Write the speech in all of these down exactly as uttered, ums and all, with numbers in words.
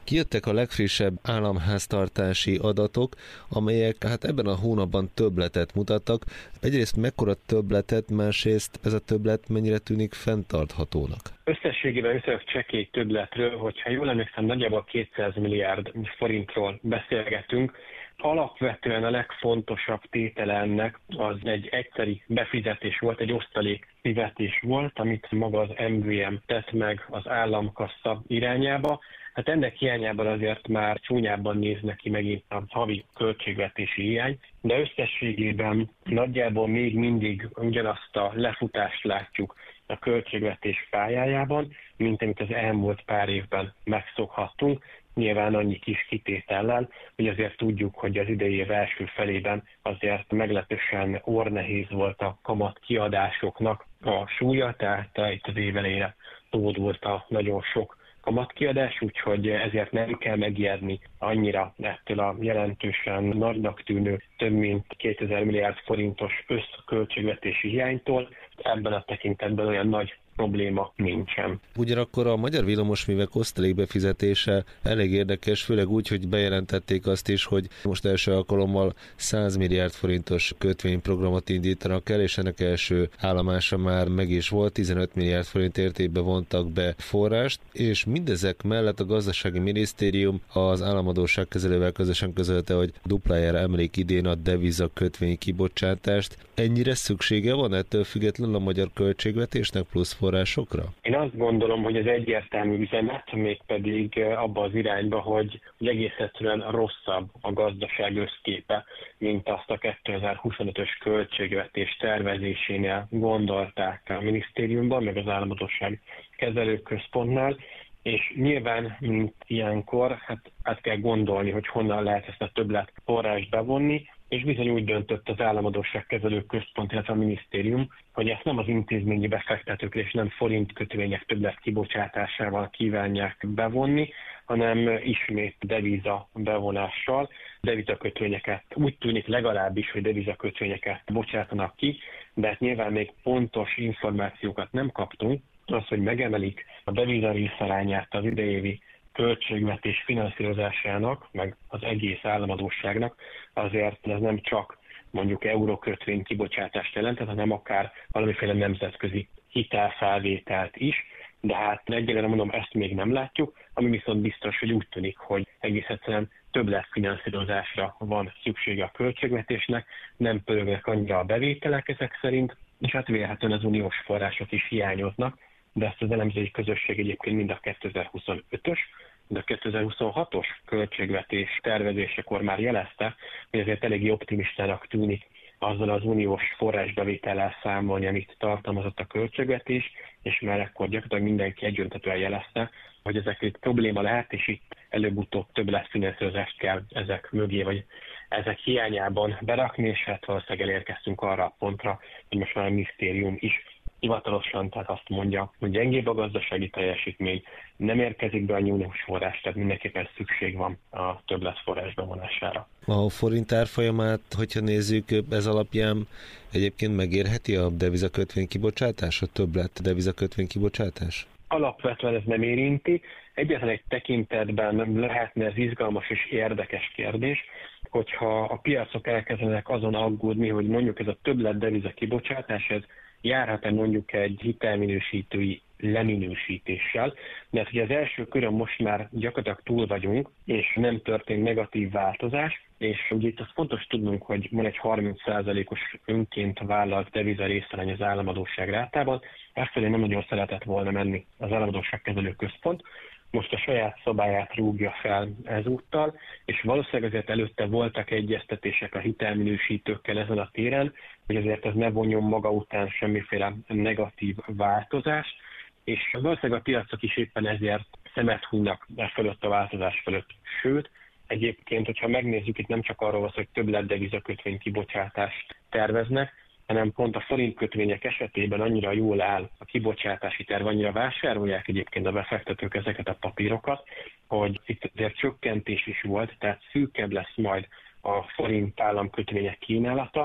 Kijöttek a legfrissebb államháztartási adatok, amelyek hát ebben a hónapban többletet mutattak. Egyrészt mekkora többletet, másrészt ez a többlet mennyire tűnik fenntarthatónak? Összességében viszonylag csekély többletről, hogyha jól emlékszem, nagyjából kétszáz milliárd forintról beszélgetünk. Alapvetően a legfontosabb tétele ennek az egy egyszeri befizetés volt, egy osztalék fizetés volt, amit maga az em vé em tett meg az államkassa irányába. Hát ennek hiányában azért már csúnyában néz neki megint a havi költségvetési hiány, de összességében nagyjából még mindig ugyanazt a lefutást látjuk a költségvetés pályájában, mint amit az elmúlt pár évben megszokhattunk. Nyilván annyi kis kitétellel, hogy azért tudjuk, hogy az idei év első felében azért meglehetősen orrnehéz volt a kamat kiadásoknak a súlya, tehát itt az év elejére tódult a nagyon sok kamatkiadás, úgyhogy ezért nem kell megijedni annyira ettől a jelentősen nagynak tűnő több mint kétezer milliárd forintos összköltségvetési hiánytól. Ebben a tekintetben olyan nagy probléma nincsen. Ugyanakkor a magyar villamosművek osztalékbefizetése elég érdekes, főleg úgy, hogy bejelentették azt is, hogy most első alkalommal száz milliárd forintos kötvényprogramot indítanak el, és ennek első állomása már meg is volt, tizenöt milliárd forint értékben vontak be forrást, és mindezek mellett a gazdasági minisztérium az államadósságkezelővel közösen közölte, hogy duplájára emelik idén a deviza kötvény kibocsátást. Ennyire szüksége van ettől függetlenül a magyar költségvetésnek plusz forrásokra? Én azt gondolom, hogy ez egyértelmű üzenet, mégpedig abba az irányba, hogy egész egyszerűen rosszabb a gazdaság összképe, mint azt a kétezer-huszonötös költségvetés tervezésénél gondolták a minisztériumban, meg az államadósság kezelőközpontnál, és nyilván, mint ilyenkor, hát át kell gondolni, hogy honnan lehet ezt a többlet forrást bevonni, és bizony úgy döntött az államadósságkezelő központ, illetve a minisztérium, hogy ezt nem az intézményi befektetőkre és nem forint kötvények többlet kibocsátásával kívánják bevonni, hanem ismét deviza bevonással. Devizakötvényeket úgy tűnik legalábbis, hogy devizakötvényeket bocsátanak ki, de hát nyilván még pontos információkat nem kaptunk. Az, hogy megemelik a deviza részarányát az idejévi költségvetés finanszírozásának, meg az egész államadósságnak, azért ez nem csak mondjuk eurókötvény kibocsátást jelentett, hanem akár valamiféle nemzetközi hitelfelvételt is, de hát egyelőre mondom, ezt még nem látjuk, ami viszont biztos, hogy úgy tűnik, hogy egész egyszerűen többletfinanszírozásra van szüksége a költségvetésnek, nem pörögnek annyira a bevételek ezek szerint, és hát vélhetően az uniós források is hiányoznak, de ezt az elemzői közösség egyébként mind a kétezer-huszonötös, de a kétezer-huszonhatos költségvetés tervezésekor már jelezte, hogy ezért eléggé optimistának tűnik azzal az uniós forrásbevétellel számolni, amit tartalmazott a költségvetés, és már ekkor gyakorlatilag mindenki egyöntetően jelezte, hogy ezek itt probléma lehet, és itt előbb-utóbb többletfinanszírozást kell ezek mögé, vagy ezek hiányában berakni, és hát valószínűleg elérkeztünk arra a pontra, hogy most már a minisztérium is hivatalosan, tehát azt mondja, hogy gyengébb a gazdasági teljesítmény, nem érkezik be a uniós forrás, tehát mindenképpen szükség van a többletforrás bevonására. A forint árfolyamát, hogyha nézzük, ez alapján egyébként megérheti a devizakötvény kibocsátás, a többlet devizakötvény kibocsátás? Alapvetően ez nem érinti. Egyetlen egy tekintetben lehetne ez izgalmas és érdekes kérdés, hogyha a piacok elkezdenek azon aggódni, hogy mondjuk ez a többlet deviza kibocsátás, ez járhat-e mondjuk egy hitelminősítői leminősítéssel, de hát ugye az első körön most már gyakorlatilag túl vagyunk, és nem történt negatív változás, és ugye itt az fontos tudnunk, hogy van egy harminc százalékos önként vállalt deviza részarány az államadósság rátában, ezt nem nagyon szeretett volna menni az államadósságkezelő központ, most a saját szabályát rúgja fel ezúttal, és valószínűleg azért előtte voltak egyeztetések a hitelminősítőkkel ezen a téren, hogy azért ez ne vonjon maga után semmiféle negatív változást, és valószínűleg a piacok is éppen ezért szemet hunynak e fölött a változás fölött. Sőt, egyébként, hogyha megnézzük, itt nem csak arról van szó, hogy többlet devizakötvény kibocsátást terveznek, hanem pont a forintkötvények esetében annyira jól áll a kibocsátási terv, annyira vásárolják egyébként a befektetők ezeket a papírokat, hogy itt azért csökkentés is volt, tehát szűkebb lesz majd a forint államkötvények kínálata,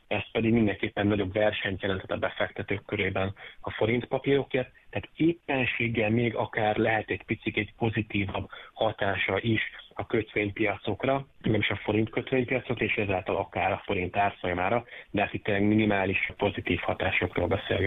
ez pedig mindenképpen nagyobb versenyt jelentett a befektetők körében a forintpapírokért, tehát éppenséggel még akár lehet egy picit egy pozitívabb hatása is a kötvénypiacokra, nem is a forint kötvénypiacokra, és ezáltal akár a forint árfolyamára, de hát itt minimális pozitív hatásokról beszélgetünk.